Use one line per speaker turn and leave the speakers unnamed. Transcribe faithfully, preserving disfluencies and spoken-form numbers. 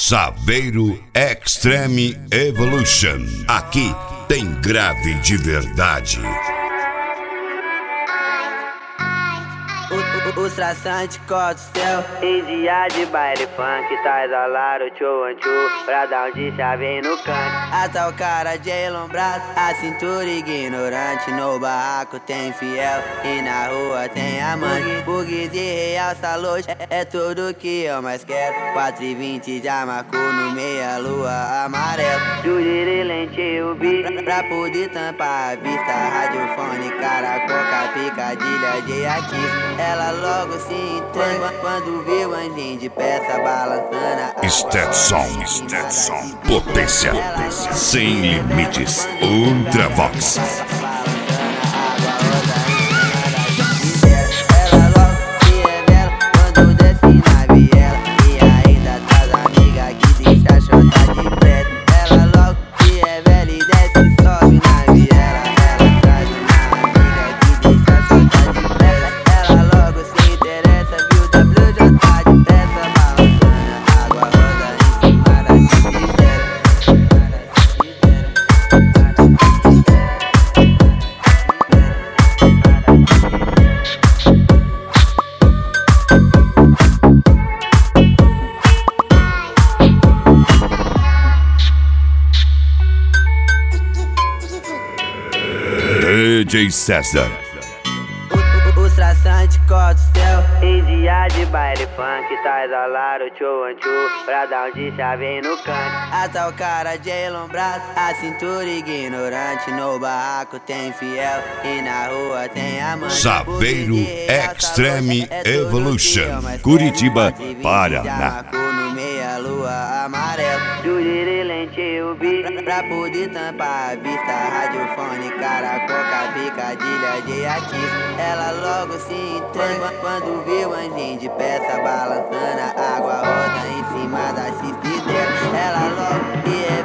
Saveiro Extreme Evolution. Aqui tem grave de verdade.
Os traçantes cortam o céu em dia de baile funk. Tá exalado, tchô, anchô, pra dar um de chave no canto. Até o cara de elombrado, a cintura ignorante. No barraco tem fiel e na rua tem amante. Bugues e realça loja, é, é tudo que eu mais quero. Quatro e vinte já marcou no meia lua amarelo. Juriri lente o bicho pra poder tampar a vista. Radiofone, caracoca, picadilha de artista. Ela logo se entende quando vê o anjinho de peça balançando a
Stetson, Stetson, potência, sem limites, Ultravox.
Ela logo se revela quando desce na viela e ainda traz amiga que deixa a chota de preto. Ela logo se revela e desce e sobe na viela. Ela traz uma amiga que deixa a chota de preto. Ela logo se interessa, viu da Blue já tá de peça balançando a água roda em cima da cidreira.
D J César.
Os traçantes cortam o céu em dia de baile funk. Tá exalado, tchô, anchô, pra dar um de chave no canto. Até o cara de elombrado, a cintura ignorante. No barraco tem fiel e na rua tem amante.
Saveiro Extreme Evolution, Curitiba, Paraná.
No meia lua amarelo, juriri lente o bicho pra poder tampar a vista. Radiofone, caracoca, picadilha de artista. Ela logo se entende quando vê o anjinho de peça balançando a água roda em cima da cisteira. Ela logo